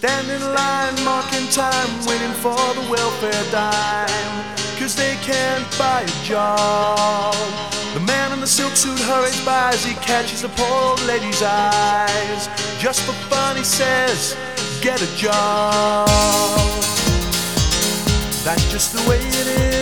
stand in line, marking time, waiting for the welfare dime, 'cause they can't buy a job. The man in the silk suit hurries by as he catches the poor old lady's eyes. Just for fun, he says, get a job. That's just the way it is.